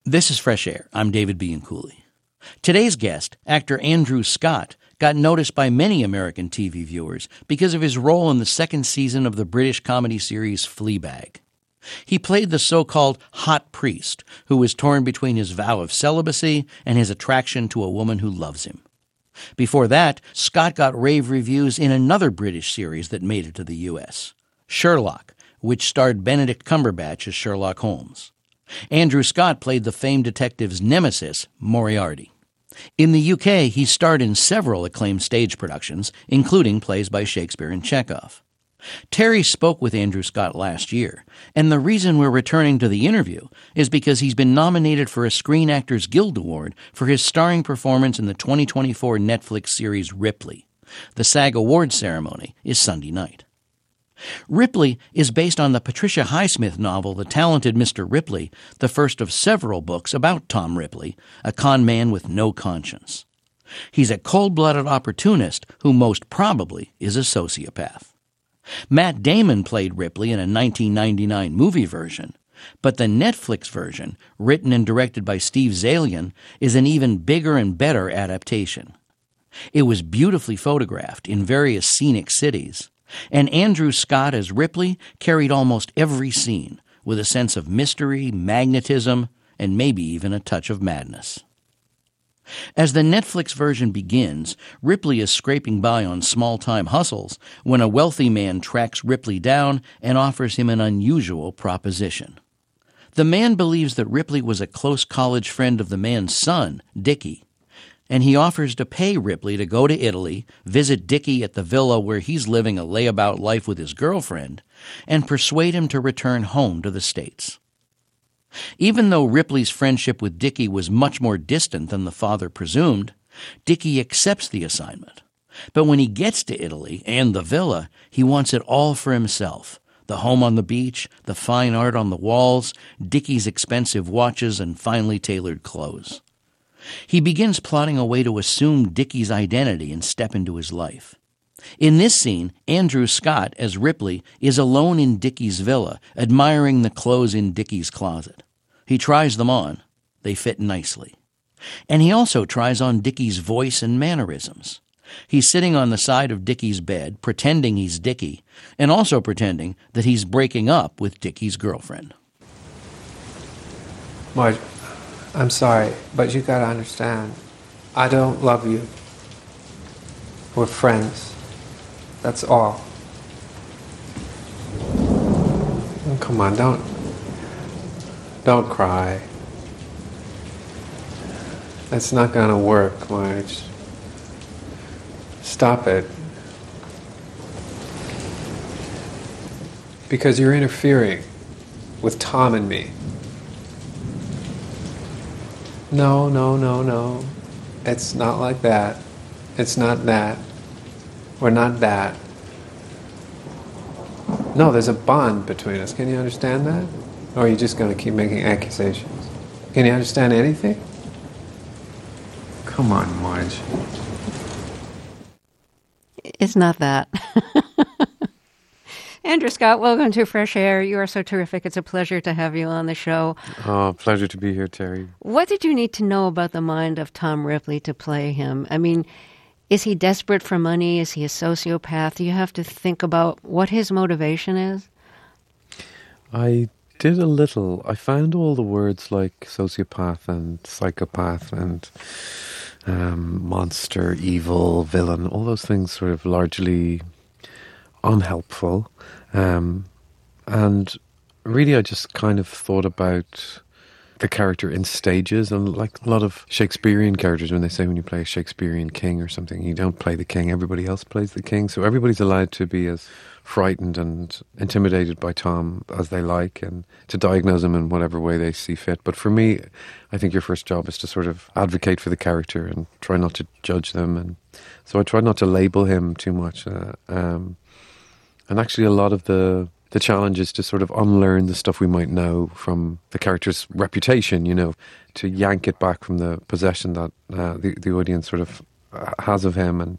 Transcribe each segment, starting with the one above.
This is Fresh Air. I'm David Bianculli. Today's guest, actor Andrew Scott, got noticed by many American TV viewers because of his role in the second season of the British comedy series Fleabag. He played the so-called hot priest who was torn between his vow of celibacy and his attraction to a woman who loves him. Before that, Scott got rave reviews in another British series that made it to the U.S., Sherlock, which starred Benedict Cumberbatch as Sherlock Holmes. Andrew Scott played the famed detective's nemesis, Moriarty. In the UK, he starred in several acclaimed stage productions, including plays by Shakespeare and Chekhov. Terry spoke with Andrew Scott last year, and the reason we're returning to the interview is because he's been nominated for a Screen Actors Guild Award for his starring performance in the 2024 Netflix series Ripley. The SAG Awards ceremony is Sunday night. Ripley is based on the Patricia Highsmith novel The Talented Mr. Ripley, the first of several books about Tom Ripley, a con man with no conscience. He's a cold-blooded opportunist who most probably is a sociopath. Matt Damon played Ripley in a 1999 movie version, but the Netflix version, written and directed by Steve Zaillian, is an even bigger and better adaptation. It was beautifully photographed in various scenic cities, and Andrew Scott as Ripley carried almost every scene with a sense of mystery, magnetism, and maybe even a touch of madness. As the Netflix version begins, Ripley is scraping by on small-time hustles when a wealthy man tracks Ripley down and offers him an unusual proposition. The man believes that Ripley was a close college friend of the man's son, Dickie, and he offers to pay Ripley to go to Italy, visit Dickie at the villa where he's living a layabout life with his girlfriend, and persuade him to return home to the States. Even though Ripley's friendship with Dickie was much more distant than the father presumed, Dickie accepts the assignment. But when he gets to Italy and the villa, he wants it all for himself. The home on the beach, the fine art on the walls, Dickie's expensive watches, and finely tailored clothes. He begins plotting a way to assume Dickie's identity and step into his life. In this scene, Andrew Scott, as Ripley, is alone in Dickie's villa, admiring the clothes in Dickie's closet. He tries them on. They fit nicely. And he also tries on Dickie's voice and mannerisms. He's sitting on the side of Dickie's bed, pretending he's Dickie, and also pretending that he's breaking up with Dickie's girlfriend. Marge, I'm sorry, but you gotta understand, I don't love you. We're friends. That's all. Oh, come on, don't cry. That's not gonna work, Marge. Stop it. Because you're interfering with Tom and me. No. It's not like that. It's not that. We're not that. No, there's a bond between us. Can you understand that? Or are you just going to keep making accusations? Can you understand anything? Come on, Marge. It's not that. Andrew Scott, welcome to Fresh Air. You are so terrific. It's a pleasure to have you on the show. Oh, pleasure to be here, Terry. What did you need to know about the mind of Tom Ripley to play him? I mean, is he desperate for money? Is he a sociopath? You have to think about what his motivation is. I did a little. I found all the words like sociopath and psychopath and monster, evil, villain, all those things sort of largely unhelpful. And really I just kind of thought about the character in stages, and like a lot of Shakespearean characters, when they say when you play a Shakespearean king or something, you don't play the king, everybody else plays the king. So everybody's allowed to be as frightened and intimidated by Tom as they like, and to diagnose him in whatever way they see fit. But for me, I think your first job is to sort of advocate for the character and try not to judge them. And so I tried not to label him too much. And actually a lot of the challenge is to sort of unlearn the stuff we might know from the character's reputation, you know, to yank it back from the possession that the audience sort of has of him, and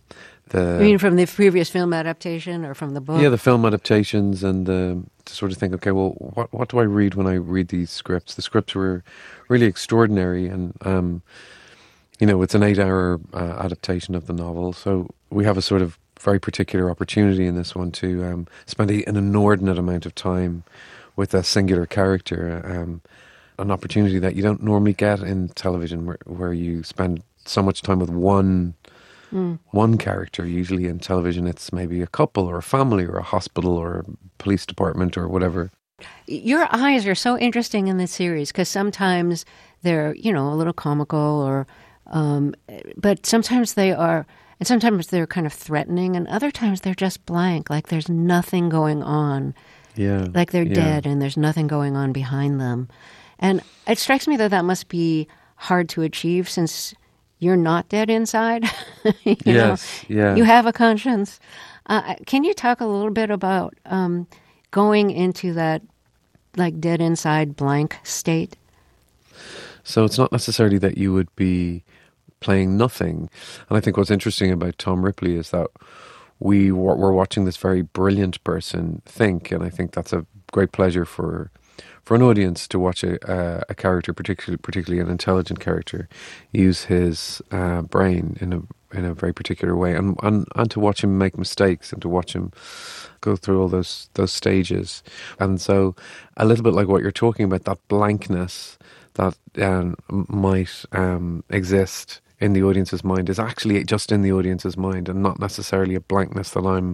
You mean from the previous film adaptation or from the book? Yeah, the film adaptations, and to sort of think, okay, well, what do I read when I read these scripts? The scripts were really extraordinary, and it's an 8-hour adaptation of the novel, so we have a sort of very particular opportunity in this one to spend an inordinate amount of time with a singular character, an opportunity that you don't normally get in television, where you spend so much time with one character. Usually in television it's maybe a couple or a family or a hospital or a police department or whatever. Your eyes are so interesting in this series because sometimes they're, a little comical or but sometimes they are, and sometimes they're kind of threatening, and other times they're just blank, like there's nothing going on. Yeah. Like they're dead and there's nothing going on behind them. And it strikes me that must be hard to achieve since you're not dead inside. Yes, yeah. You have a conscience. Can you talk a little bit about going into that like dead inside blank state? So it's not necessarily that you would be playing nothing. And I think what's interesting about Tom Ripley is that we're watching this very brilliant person think, and I think that's a great pleasure for an audience to watch a character, particularly an intelligent character, use his brain in a very particular way, and to watch him make mistakes and to watch him go through all those stages. And so a little bit like what you're talking about, that blankness that might exist in the audience's mind is actually just in the audience's mind, and not necessarily a blankness that I'm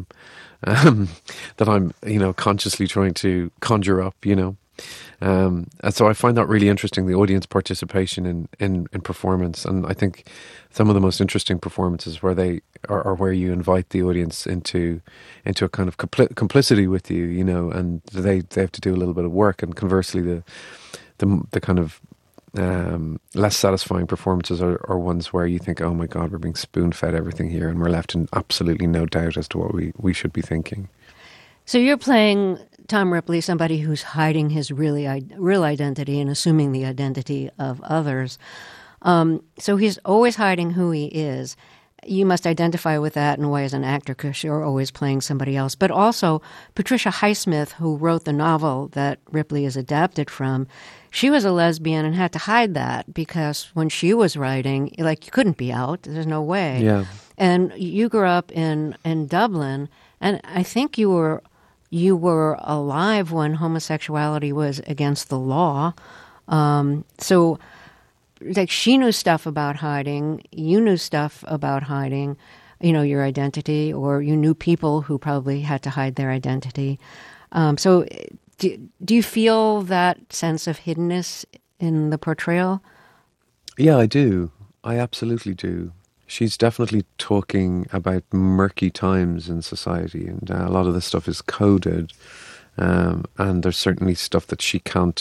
consciously trying to conjure up, And so I find that really interesting, the audience participation in performance. And I think some of the most interesting performances where they are where you invite the audience into a kind of complicity with you, and they have to do a little bit of work. And conversely, the kind of less satisfying performances are ones where you think, oh my God, we're being spoon-fed everything here, and we're left in absolutely no doubt as to what we should be thinking. So you're playing Tom Ripley, somebody who's hiding his real identity and assuming the identity of others. So he's always hiding who he is. You must identify with that in a way as an actor because you're always playing somebody else. But also, Patricia Highsmith, who wrote the novel that Ripley is adapted from, she was a lesbian and had to hide that because when she was writing, you couldn't be out. There's no way. Yeah. And you grew up in Dublin, and I think you were alive when homosexuality was against the law. So she knew stuff about hiding. You knew stuff about hiding, your identity, or you knew people who probably had to hide their identity. So do you feel that sense of hiddenness in the portrayal? Yeah, I do. I absolutely do. She's definitely talking about murky times in society, and a lot of this stuff is coded, and there's certainly stuff that she can't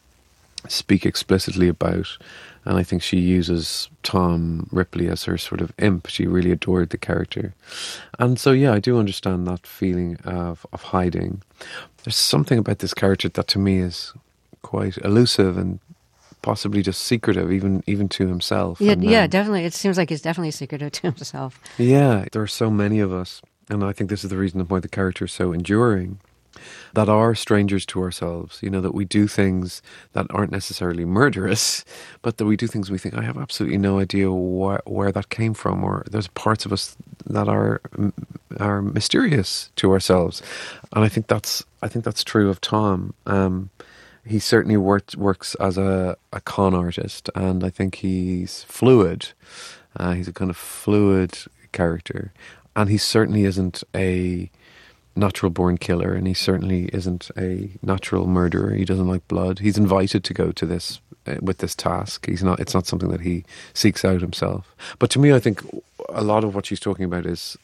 speak explicitly about. And I think she uses Tom Ripley as her sort of imp. She really adored the character. And so, yeah, I do understand that feeling of hiding. There's something about this character that to me is quite elusive and possibly just secretive, even to himself. Yeah, definitely. It seems like he's definitely secretive to himself. Yeah, there are so many of us. And I think this is the reason why the character is so enduring, that are strangers to ourselves, that we do things that aren't necessarily murderous, but that we do things we think, I have absolutely no idea where that came from, or there's parts of us that are mysterious to ourselves. And I think that's true of Tom. He certainly works as a con artist, and I think he's fluid. He's a kind of fluid character, and he certainly isn't a natural-born killer, and he certainly isn't a natural murderer. He doesn't like blood. He's invited to go to this with this task. It's not something that he seeks out himself. But to me, I think a lot of what she's talking about is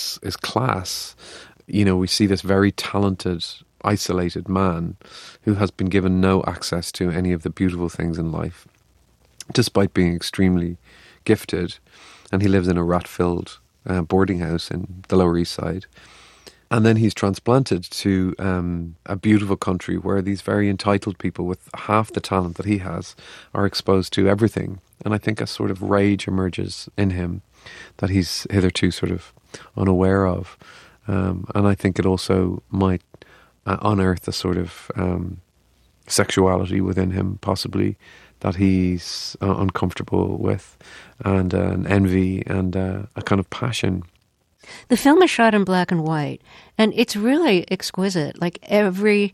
class. We see this very talented, isolated man who has been given no access to any of the beautiful things in life, despite being extremely gifted, and he lives in a rat-filled boarding house in the Lower East Side. And then he's transplanted to a beautiful country where these very entitled people with half the talent that he has are exposed to everything. And I think a sort of rage emerges in him. that he's hitherto sort of unaware of. And I think it also might unearth a sort of sexuality within him, possibly, that he's uncomfortable with, and an envy and a kind of passion. The film is shot in black and white, and it's really exquisite. Like every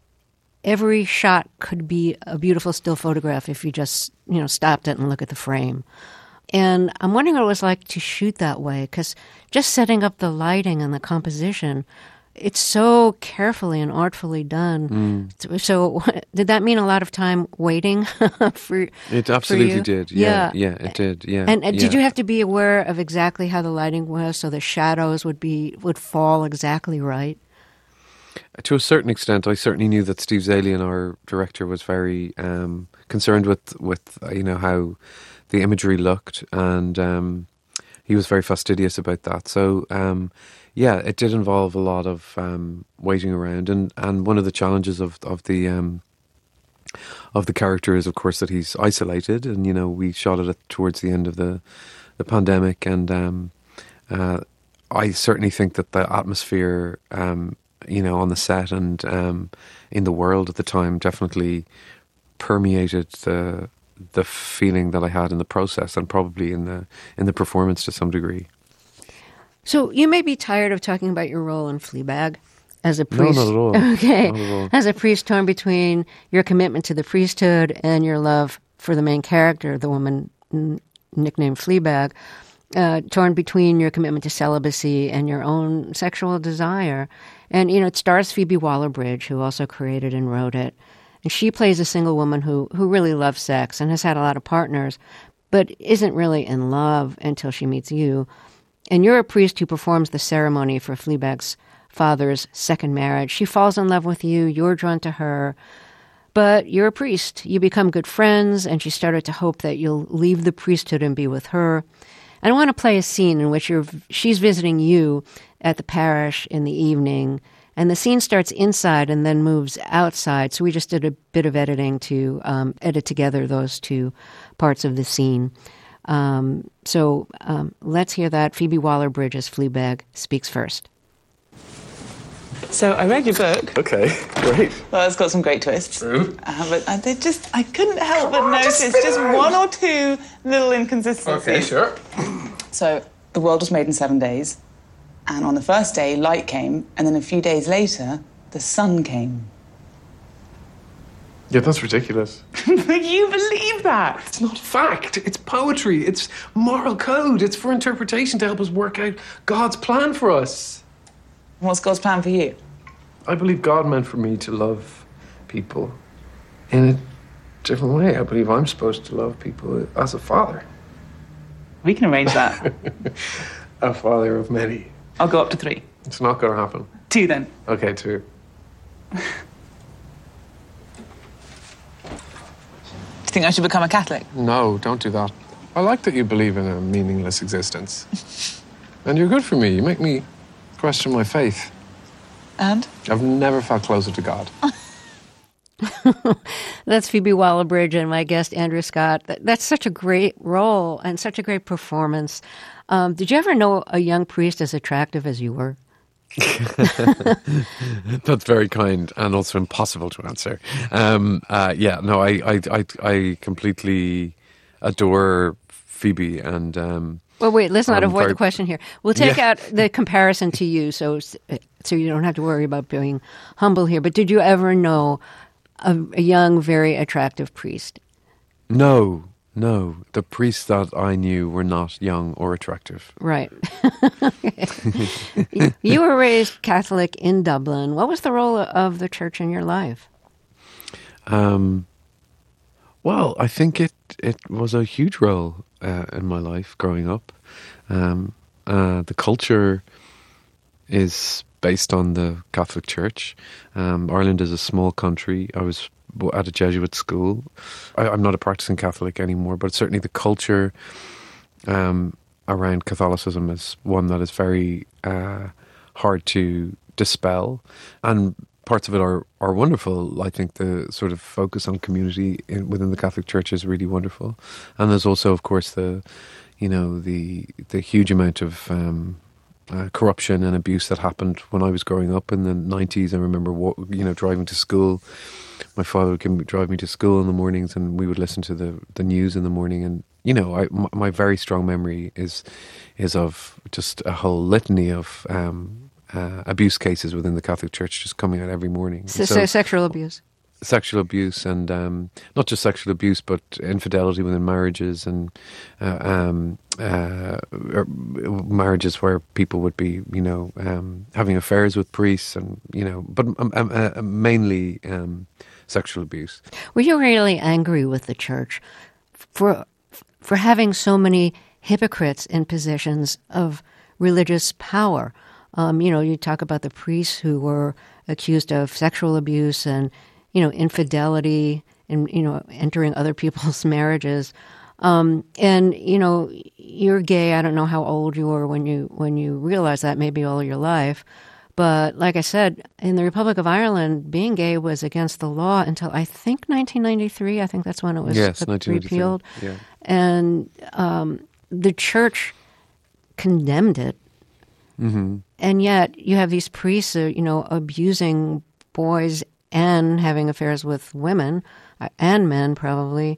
shot could be a beautiful still photograph if you just, stopped it and look at the frame. And I'm wondering what it was like to shoot that way, because just setting up the lighting and the composition, it's so carefully and artfully done. So did that mean a lot of time waiting for It absolutely for you? did. Yeah, it did. Yeah. And yeah. did you have to be aware of exactly how the lighting was so the shadows would fall exactly right? To a certain extent, I certainly knew that Steve Zalian, our director, was very concerned with how the imagery looked, and he was very fastidious about that. So it did involve a lot of waiting around, and one of the challenges of the character is, of course, that he's isolated, and we shot it towards the end of the pandemic, and I certainly think that the atmosphere on the set and in the world at the time definitely permeated the feeling that I had in the process, and probably in the performance to some degree. So you may be tired of talking about your role in Fleabag as a priest. No, not at all. Okay. Not at all. As a priest torn between your commitment to the priesthood and your love for the main character, the woman nicknamed Fleabag, torn between your commitment to celibacy and your own sexual desire. And, it stars Phoebe Waller-Bridge, who also created and wrote it. And she plays a single woman who really loves sex and has had a lot of partners, but isn't really in love until she meets you. And you're a priest who performs the ceremony for Fleabag's father's second marriage. She falls in love with you, you're drawn to her, but you're a priest. You become good friends, and she started to hope that you'll leave the priesthood and be with her. And I want to play a scene in which she's visiting you at the parish in the evening, and the scene starts inside and then moves outside. So we just did a bit of editing to edit together those two parts of the scene. So let's hear that. Phoebe Waller-Bridge as Fleabag speaks first. So I read your book. Okay, great. Well, it's got some great twists. True. But I couldn't help but notice just one or two little inconsistencies. Okay, sure. So the world was made in 7 days. And on the first day, light came. And then a few days later, the sun came. Yeah, that's ridiculous. But you believe that? It's not fact. It's poetry. It's moral code. It's for interpretation to help us work out God's plan for us. What's God's plan for you? I believe God meant for me to love people in a different way. I believe I'm supposed to love people as a father. We can arrange that. A father of many. I'll go up to 3. It's not going to happen. 2 then. Okay, 2. Do you think I should become a Catholic? No, don't do that. I like that you believe in a meaningless existence. And you're good for me. You make me question my faith. And? I've never felt closer to God. That's Phoebe Waller-Bridge and my guest, Andrew Scott. That's such a great role and such a great performance. Did you ever know a young priest as attractive as you were? That's very kind and also impossible to answer. I completely adore Phoebe and. Well, wait, let's not avoid the question here. We'll take out the comparison to you, so you don't have to worry about being humble here. But did you ever know a young, very attractive priest? No. The priests that I knew were not young or attractive. Right. You were raised Catholic in Dublin. What was the role of the church in your life? Well, I think it was a huge role in my life growing up. The culture is based on the Catholic Church. Ireland is a small country. I was at a Jesuit school. I'm not a practicing Catholic anymore, but certainly the culture around Catholicism is one that is very hard to dispel. And parts of it are wonderful. I think the sort of focus on community within the Catholic Church is really wonderful. And there's also, of course, the the huge amount of corruption and abuse that happened when I was growing up in the 90s. I remember, driving to school. My father would drive me to school in the mornings, and we would listen to the news in the morning. And my very strong memory is of just a whole litany of abuse cases within the Catholic Church just coming out every morning. So sexual abuse. Sexual abuse, and not just sexual abuse, but infidelity within marriages, and marriages where people would be, having affairs with priests, and but mainly sexual abuse. Were you really angry with the Church for having so many hypocrites in positions of religious power? You talk about the priests who were accused of sexual abuse and infidelity and, entering other people's marriages. And, you're gay. I don't know how old you were when you realized that, maybe all your life. But like I said, in the Republic of Ireland, being gay was against the law until I think 1993. I think that's when it was repealed. Yeah. And the Church condemned it. Mm-hmm. And yet you have these priests, abusing boys and having affairs with women and men, probably.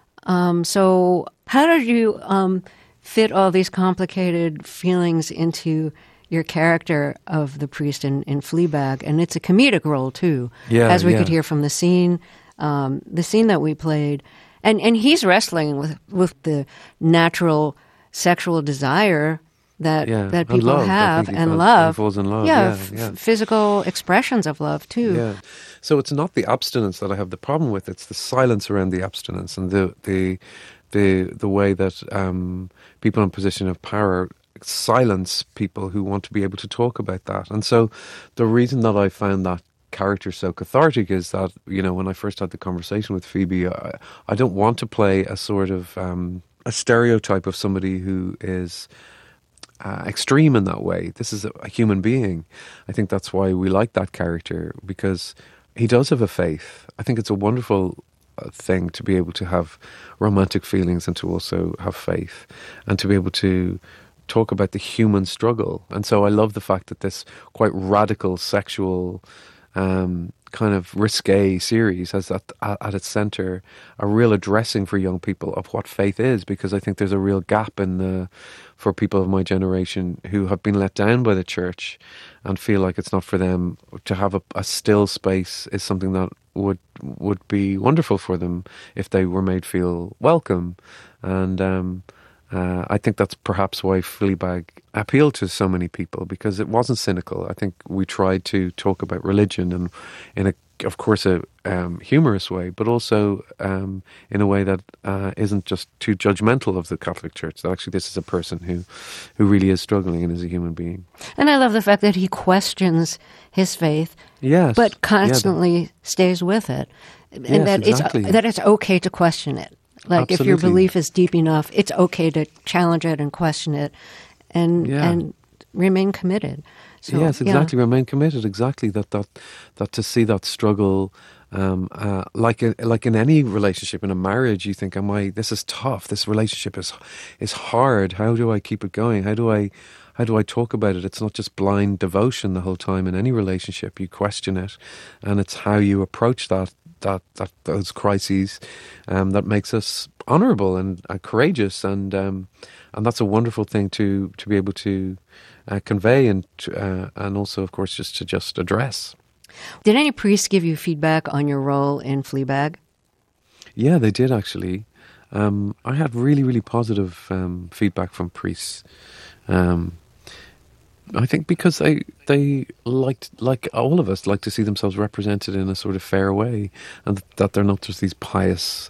So how did you fit all these complicated feelings into your character of the priest in Fleabag? And it's a comedic role, too, as we could hear from the scene that we played. And he's wrestling with the natural sexual desire that people have, and love. He falls in love. Physical expressions of love too. Yeah. So it's not the abstinence that I have the problem with; it's the silence around the abstinence, and the way that people in position of power silence people who want to be able to talk about that. And so the reason that I found that character so cathartic is that, when I first had the conversation with Phoebe, I don't want to play a sort of a stereotype of somebody who is extreme in that way. This is a human being. I think that's why we like that character, because he does have a faith. I think it's a wonderful thing to be able to have romantic feelings and to also have faith, and to be able to talk about the human struggle. And so I love the fact that this quite radical sexual kind of risque series has at its centre a real addressing for young people of what faith is, because I think there's a real gap for people of my generation who have been let down by the Church and feel like it's not for them. To have a still space is something that would be wonderful for them if they were made feel welcome. And I think that's perhaps why Fleabag appealed to so many people, because it wasn't cynical. I think we tried to talk about religion and in of course, a humorous way, but also in a way that isn't just too judgmental of the Catholic Church. That actually this is a person who really is struggling and is a human being. And I love the fact that he questions his faith, but constantly stays with it. And that it's okay to question it. Like, absolutely. If your belief is deep enough, it's okay to challenge it and question it and remain committed. So, yes, exactly. Remain committed. Exactly. That to see that struggle, like in any relationship, in a marriage, you think, this is tough. This relationship is hard. How do I keep it going? How do I talk about it? It's not just blind devotion the whole time in any relationship. You question it, and it's how you approach those crises that makes us honourable and courageous, and that's a wonderful thing to be able to convey and also, of course, just address. Did any priests give you feedback on your role in Fleabag? Yeah, they did actually. I had really, really positive feedback from priests. I think because they liked, like all of us, like to see themselves represented in a sort of fair way, and that they're not just these pious,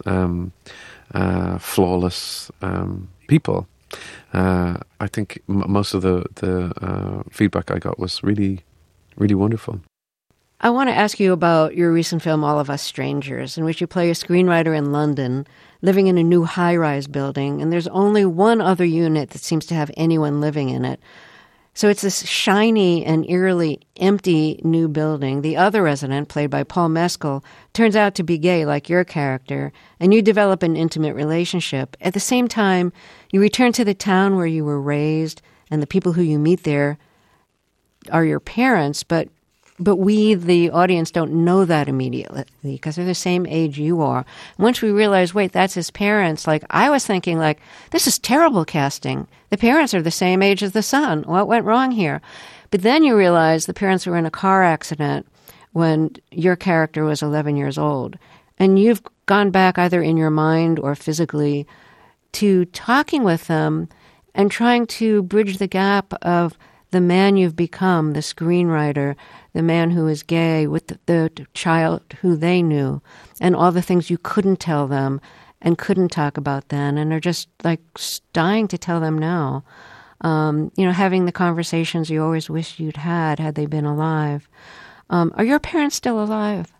flawless people. I think most of the feedback I got was really, really wonderful. I want to ask you about your recent film, All of Us Strangers, in which you play a screenwriter in London, living in a new high-rise building, and there's only one other unit that seems to have anyone living in it. So it's this shiny and eerily empty new building. The other resident, played by Paul Mescal, turns out to be gay like your character, and you develop an intimate relationship. At the same time, you return to the town where you were raised, and the people who you meet there are your parents, but we, the audience, don't know that immediately because they're the same age you are. Once we realize, wait, that's his parents, like I was thinking, like, this is terrible casting. The parents are the same age as the son. What went wrong here? But then you realize the parents were in a car accident when your character was 11 years old. And you've gone back either in your mind or physically to talking with them and trying to bridge the gap of the man you've become, the screenwriter, the man who is gay, with the child who they knew, and all the things you couldn't tell them and couldn't talk about then, and are just like dying to tell them now. Having the conversations you always wished you'd had they been alive. Are your parents still alive?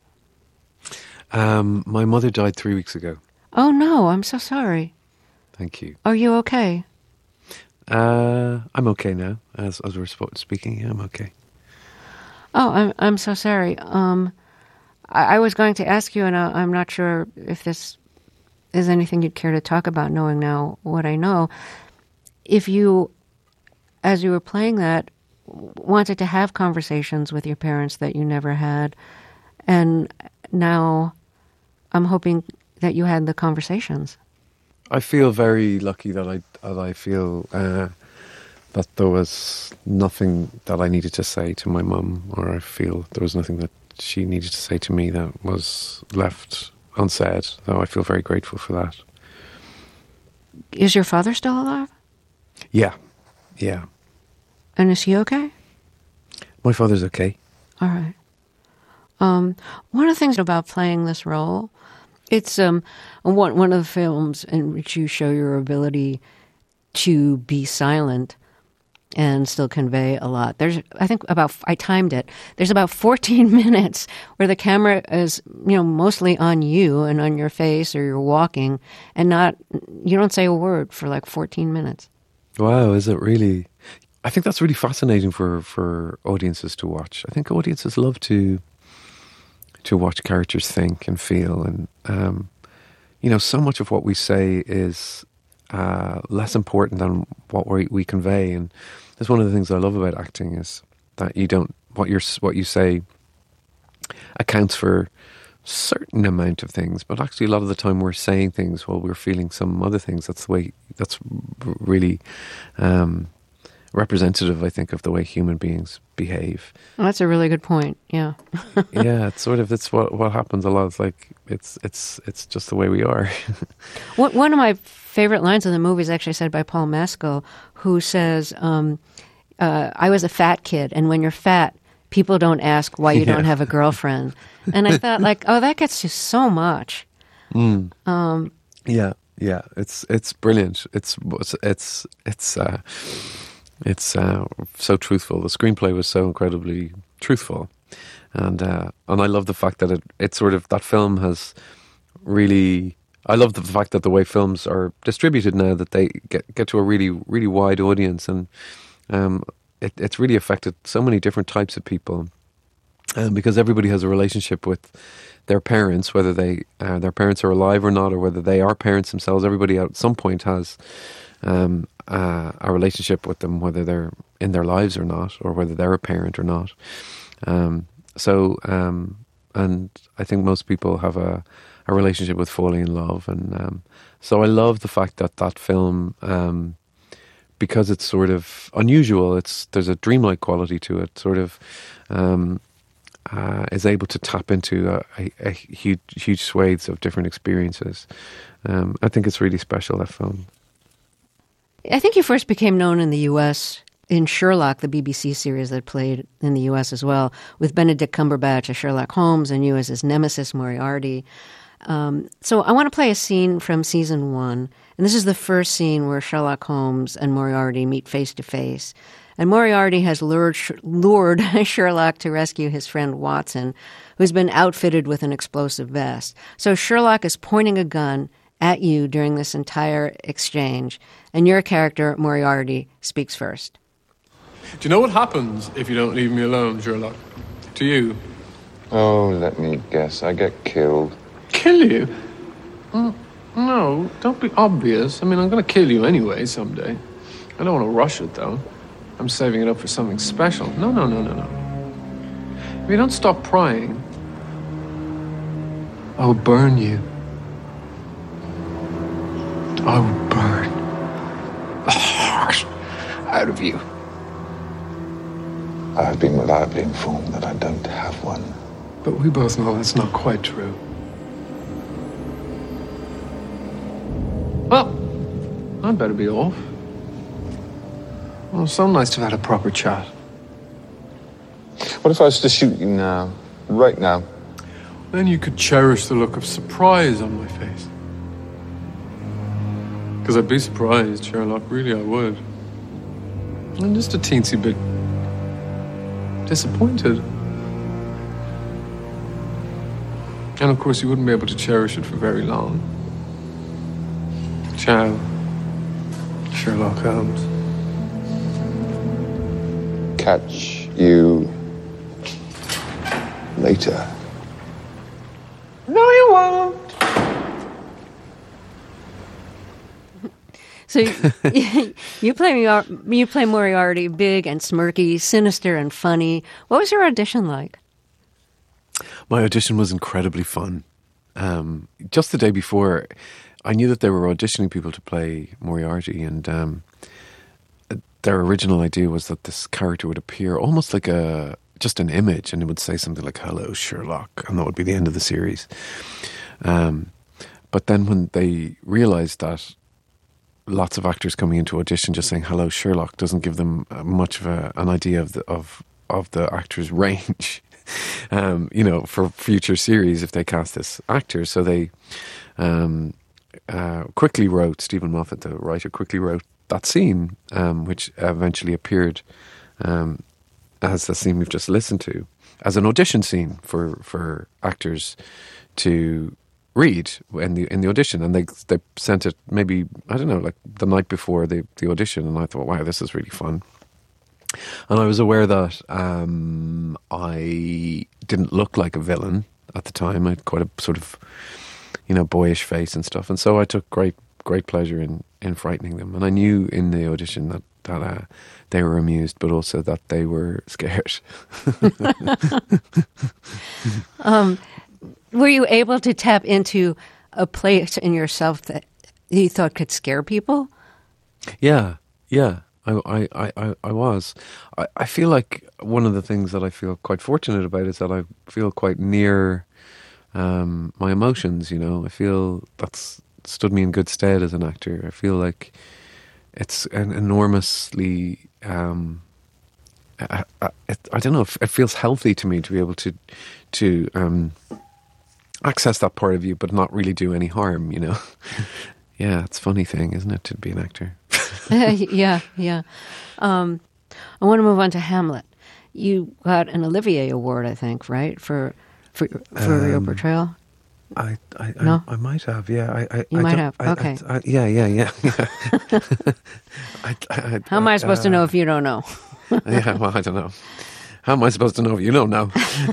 My mother died 3 weeks ago. Oh, no, I'm so sorry. Thank you. Are you okay? I'm okay now. As we're speaking, I'm okay. Oh, I'm so sorry. I was going to ask you, and I'm not sure if this is anything you'd care to talk about, knowing now what I know. If you, as you were playing that, wanted to have conversations with your parents that you never had, and now I'm hoping that you had the conversations. I feel very lucky that I feel that there was nothing that I needed to say to my mum, or I feel there was nothing that she needed to say to me that was left unsaid. So I feel very grateful for that. Is your father still alive? Yeah. And is he okay? My father's okay. All right. One of the things about playing this role, it's one of the films in which you show your ability to be silent and still convey a lot. There's, I timed it. There's about 14 minutes where the camera is, mostly on you and on your face, or you're walking, and you don't say a word for like 14 minutes. Wow, is it really? I think that's really fascinating for audiences to watch. I think audiences love to watch characters think and feel, and so much of what we say is less important than what we convey. And that's one of the things I love about acting, is that what you say accounts for a certain amount of things, but actually a lot of the time we're saying things while we're feeling some other things. That's really representative, I think, of the way human beings behave. Well, that's a really good point. Yeah. Yeah, it's what happens a lot. It's like it's just the way we are. One of my favorite lines in the movie is actually said by Paul Mescal, who says, "I was a fat kid, and when you're fat, people don't ask why you don't have a girlfriend." And I thought, like, oh, that gets you so much. Yeah, it's brilliant. It's so truthful. The screenplay was so incredibly truthful, and I love the fact that it's sort of, that film has really. I love the fact that the way films are distributed now, that they get to a really, really wide audience, and it's really affected so many different types of people, because everybody has a relationship with their parents, whether their parents are alive or not, or whether they are parents themselves. Everybody at some point has a relationship with them, whether they're in their lives or not, or whether they're a parent or not. And I think most people have a relationship with falling in love, and so I love the fact that film, because it's sort of unusual. There's a dreamlike quality to it. Sort of is able to tap into a huge swathes of different experiences. I think it's really special, that film. I think you first became known in the U.S. in Sherlock, the BBC series that played in the U.S. as well, with Benedict Cumberbatch as Sherlock Holmes and you as his nemesis, Moriarty. So I want to play a scene from season 1. And this is the first scene where Sherlock Holmes and Moriarty meet face to face. And Moriarty has lured Sherlock to rescue his friend Watson, who's been outfitted with an explosive vest. So Sherlock is pointing a gun at you during this entire exchange, and your character, Moriarty, speaks first. Do you know what happens if you don't leave me alone, Sherlock? To you? Oh, let me guess. I get killed. Kill you? No, don't be obvious. I mean, I'm going to kill you anyway someday. I don't want to rush it, though. I'm saving it up for something special. No. If you don't stop prying, I will burn you. I will burn the heart out of you. I have been reliably informed that I don't have one. But we both know that's not quite true. Well, I'd better be off. Well, it's so nice to have had a proper chat. What if I was to shoot you now? Right now? Then you could cherish the look of surprise on my face. Because I'd be surprised, Sherlock. Really, I would. I'm just a teensy bit disappointed. And of course, you wouldn't be able to cherish it for very long. Ciao, Sherlock Holmes. Catch you later. No, you won't. So you play Moriarty, big and smirky, sinister and funny. What was your audition like? My audition was incredibly fun. Just the day before, I knew that they were auditioning people to play Moriarty, and their original idea was that this character would appear almost like just an image, and it would say something like "Hello, Sherlock," and that would be the end of the series. But then when they realised that lots of actors coming into audition just saying "Hello, Sherlock" doesn't give them much of an idea of the actor's range, for future series if they cast this actor. So they quickly wrote, Stephen Moffat, the writer, quickly wrote that scene, which eventually appeared as the scene we've just listened to, as an audition scene for actors to read in the audition. And they sent it maybe, I don't know, like the night before the audition, and I thought, wow, this is really fun. And I was aware that I didn't look like a villain at the time. I had quite a sort of, boyish face and stuff. And so I took great pleasure in frightening them. And I knew in the audition that they were amused, but also that they were scared. Were you able to tap into a place in yourself that you thought could scare people? Yeah. I was. I feel like one of the things that I feel quite fortunate about is that I feel quite near my emotions, I feel that's stood me in good stead as an actor. I feel like it's an enormously, I don't know, it feels healthy to me to be able to access that part of you but not really do any harm, Yeah, it's a funny thing, isn't it, to be an actor? Yeah. I want to move on to Hamlet. You got an Olivier Award, I think, right, for your portrayal? No? I might have, yeah. You might have, okay. Yeah. How am I supposed to know if you don't know? Yeah, well, I don't know. How am I supposed to know if you don't know?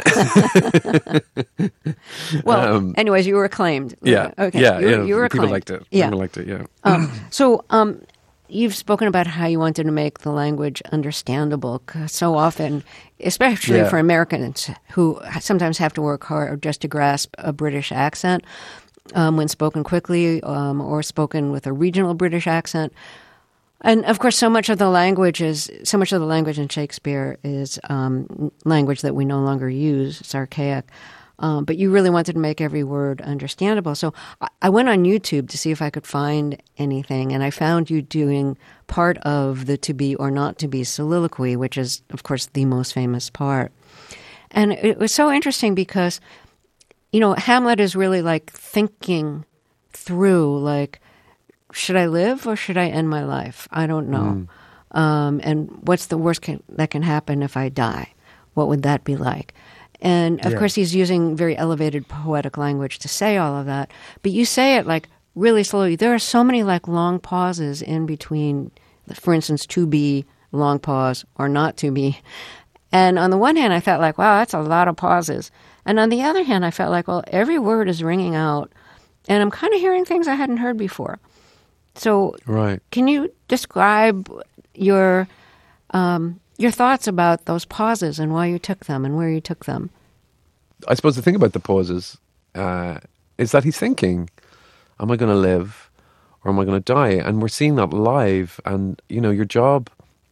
Well, anyways, you were acclaimed. Yeah. Okay. Yeah. You were acclaimed. People liked it. Yeah. People liked it, yeah. So, you've spoken about how you wanted to make the language understandable. 'Cause so often, especially for Americans who sometimes have to work hard just to grasp a British accent, when spoken quickly or spoken with a regional British accent. And of course, so much of the language in Shakespeare is language that we no longer use. It's archaic. But you really wanted to make every word understandable. So I went on YouTube to see if I could find anything, and I found you doing part of the To Be or Not To Be soliloquy, which is, of course, the most famous part. And it was so interesting because, Hamlet is really like thinking through, like, should I live or should I end my life? I don't know. And what's the worst that can happen if I die? What would that be like? And, of course, he's using very elevated poetic language to say all of that. But you say it, like, really slowly. There are so many, like, long pauses in between, for instance, to be long pause, or not to be. And on the one hand, I felt like, wow, that's a lot of pauses. And on the other hand, I felt like, well, every word is ringing out, and I'm kind of hearing things I hadn't heard before. So Right. can you describe your thoughts about those pauses and why you took them and where you took them? I suppose the thing about the pauses is that he's thinking, am I going to live or am I going to die? And we're seeing that live. And, you know, your job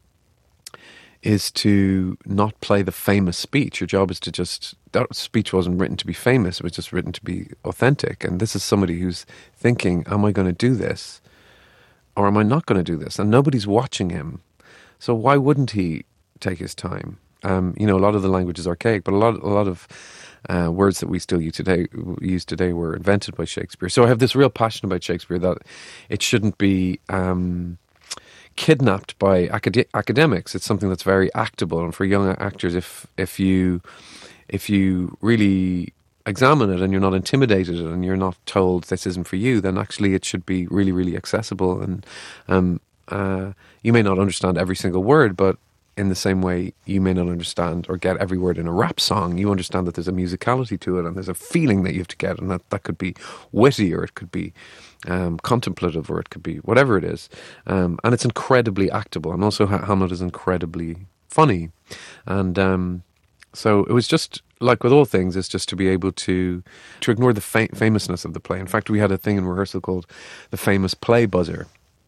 is to not play the famous speech. Your job is to just, that speech wasn't written to be famous. It was just written to be authentic. And this is somebody who's thinking, am I going to do this or am I not going to do this? And nobody's watching him. So why wouldn't he take his time? You know, a lot of the language is archaic, but a lot of words that we still use today were invented by Shakespeare. So I have this real passion about Shakespeare that it shouldn't be kidnapped by academics. It's something that's very actable, and for young actors, if you really examine it and you're not intimidated and you're not told this isn't for you, then actually it should be really, really accessible. And you may not understand every single word, but in the same way you may not understand or get every word in a rap song, you understand that there's a musicality to it and there's a feeling that you have to get, and that could be witty or it could be contemplative or it could be whatever it is. And it's incredibly actable, and also Hamlet is incredibly funny. And so it was just, like with all things, it's just to be able to ignore the famousness of the play. In fact, we had a thing in rehearsal called the famous play buzzer,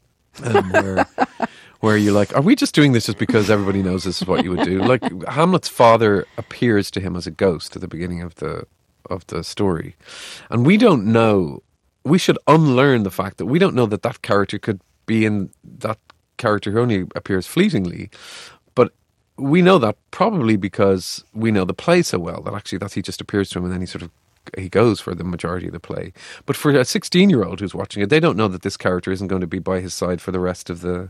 where you're like, are we just doing this just because everybody knows this is what you would do? Like, Hamlet's father appears to him as a ghost at the beginning of the story. And we don't know, we should unlearn the fact that we don't know that character could be in that character who only appears fleetingly. But we know that probably because we know the play so well, that actually he just appears to him and then he goes for the majority of the play. But for a 16-year-old who's watching it, they don't know that this character isn't going to be by his side for the rest of the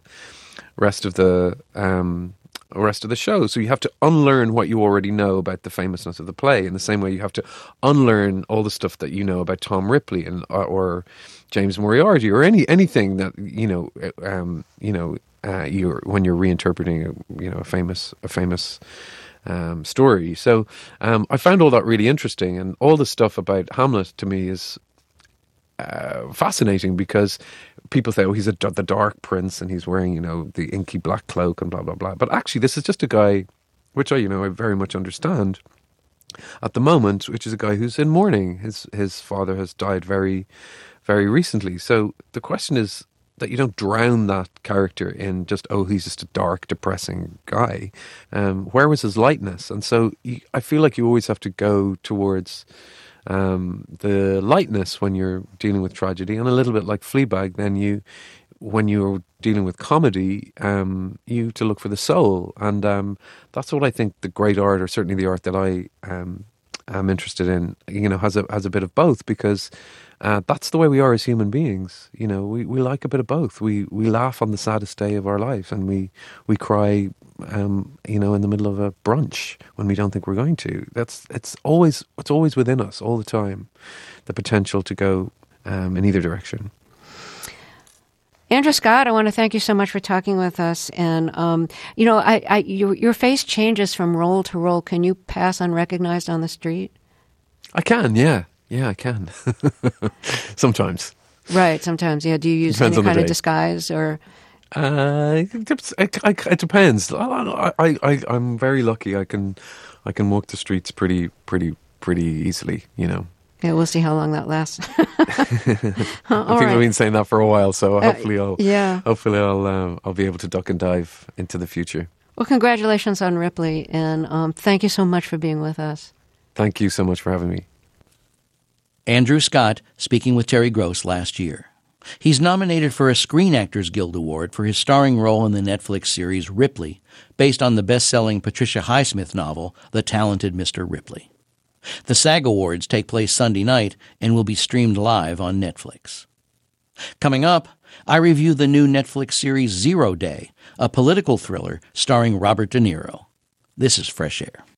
show. So you have to unlearn what you already know about the famousness of the play, in the same way you have to unlearn all the stuff that you know about Tom Ripley and or James Moriarty or anything that when you're reinterpreting a famous story. So I found all that really interesting, and all the stuff about Hamlet to me is fascinating, because people say, oh, he's the Dark Prince and he's wearing, the inky black cloak and blah, blah, blah. But actually, this is just a guy, which I very much understand at the moment, which is a guy who's in mourning. His father has died very, very recently. So the question is that you don't drown that character in just, oh, he's just a dark, depressing guy. Where was his lightness? And so I feel like you always have to go towards the lightness when you're dealing with tragedy, and a little bit like Fleabag, then when you're dealing with comedy, you to look for the soul. And that's what I think the great art, or certainly the art that I am interested in, has a bit of both, because that's the way we are as human beings. We like a bit of both. We laugh on the saddest day of our life, and we cry in the middle of a brunch when we don't think we're going to. It's always within us all the time, the potential to go in either direction. Andrew Scott, I want to thank you so much for talking with us. And your face changes from role to role. Can you pass unrecognized on the street? I can, yeah, I can. Sometimes. Right, sometimes. Yeah. Do you use any kind of disguise or? It depends. I'm very lucky. I can walk the streets pretty easily. Yeah, we'll see how long that lasts. I think I've been saying that for a while, so hopefully I'll be able to duck and dive into the future. Well, congratulations on Ripley, and thank you so much for being with us. Thank you so much for having me. Andrew Scott speaking with Terry Gross last year. He's nominated for a Screen Actors Guild Award for his starring role in the Netflix series Ripley, based on the best-selling Patricia Highsmith novel, The Talented Mr. Ripley. The SAG Awards take place Sunday night and will be streamed live on Netflix. Coming up, I review the new Netflix series Zero Day, a political thriller starring Robert De Niro. This is Fresh Air.